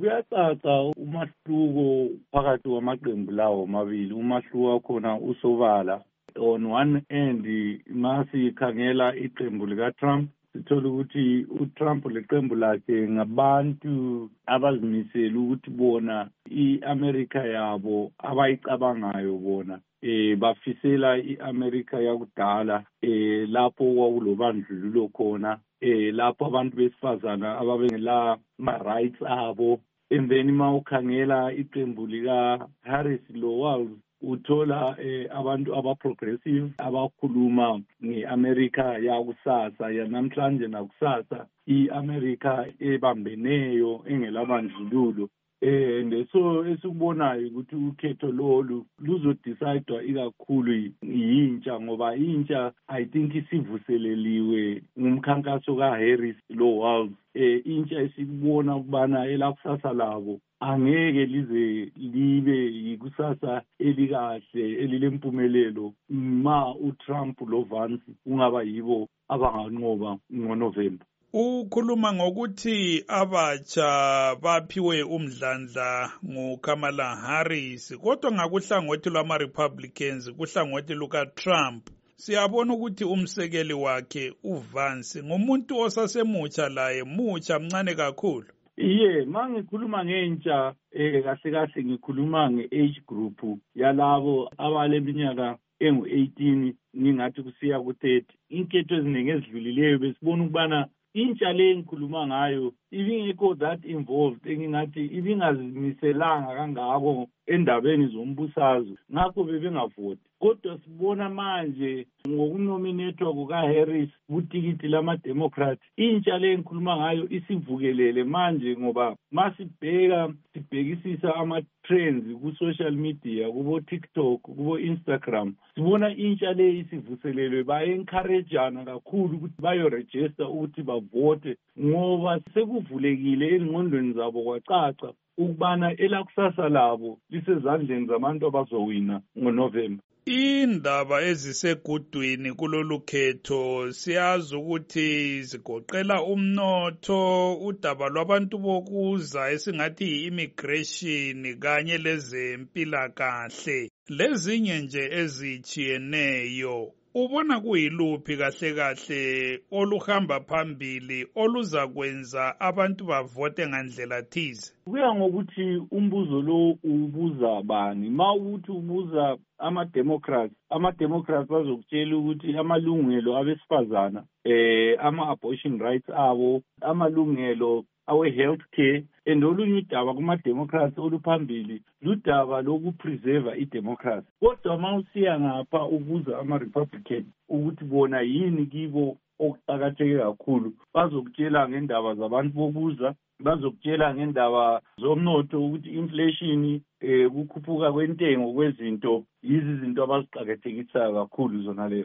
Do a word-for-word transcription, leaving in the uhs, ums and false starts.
kuyacaca umahluko phakathi kwamaqembu lawo amabili. Umahluko wakhona usobala. On one end masikhangela iqembu lika-Trump sithola ukuthi uTrump leqembu lakhe ngabantu abazimisela ukuthi bona i-America yabo abayicabangayo bona eh bafisela i-America yakudala eh lapho kwakulobandlululo khona eh lapho abantu besifazana ababengela ma-rights abo. And then mawukhangela iqembu lika Harris Lowell uthola eh, abantu aba-progressive abakhuluma nge-America yakusasa yanamhlanje nakusasa, i-America ebambeneyo engelabandlululo. Eh and so esikubonayo ukuthi ukhetho lolu luzodicidwa ikakhulu yintsha, ngoba intsha I think isivuseleliwe ngumkhankaso kaHarris Lowell. Eh intsha esikubona ukubana elakusasa labo angeke lize libe yikusasa elikahle elilempumelelo ma uTrump lo Vance ungaba yibo abanganqoba ngoNovember. Ukhuluma ngokuthi abatsha baphiwe umdlandla nguKamala Harris, kodwa ngakuhlangothi lwama-Republicans, kuhlangothi luka-Trump siyabona ukuthi umsekeli wakhe uVance ngumuntu osasemutsha, laye mutsha mncane kakhulu. Iye, mangikhuluma ngentsha eh kahle kahle ngikhuluma nge-age group yalabo abaleminyaka engu eighteen ngingathi kusiya ku thirty. Inketho eziningi ezidlulileyo besibona ukubana intsha le engikhuluma ngayo ibingekho that involved, engingathi ibingazimiselanga kangako endabeni zombusazwe, ngakho bebengavoti. Kodwa sibona manje ngokunominethwa kukaHarris kutikiti lama-Democrat, intsha le engikhuluma ngayo isivukelele manje, ngoba masibheka sibhekisisa ama-trends ku-social media, kubo TikTok, kubo Instagram, sibona intsha le isivuselelwe, ba-encourageana kakhulu ukuthi bayo-register ukuthi bavote, ngoba sekuvulekile engqondweni zabo kwacaca ukubana elakusasa labo lisezandleni zabantu abazowina ngoNovember. Indaba ezisegudwini kulolu khetho siyazi ukuthi zigoqela umnotho, udaba lwabantu bokuza esingathi i-immigration kanye lezempilakahle lezinye nje ezijiyeneyo. Ubona kuyiluphi kahle kahle oluhamba phambili oluza kwenza abantu bavote ngandlela thize? Kuya ngokuthi umbuzo lo ubuza bani. Ma ukuthi ubuza ama-Democrats, ama-Democrats bazokutshela ukuthi amalungelo abesifazana, eh ama-abortion rights abo, amalungelo awe-health care, and olunye udaba kuma-Democrats oluphambili ludaba lokupreserva i-democracy. Kodwa ma usiya ngapha ubuza ama-Republican ukuthi bona yini kibo okuqakatheke kakhulu, bazokutshela ngendaba zabantu bokuza, bazokutshela ngendaba zomnotho ukuthi inflation eh kukhuphuka kwentengo kwezinto yizi izinto abaziqakathekisa kakhulu zona lezo.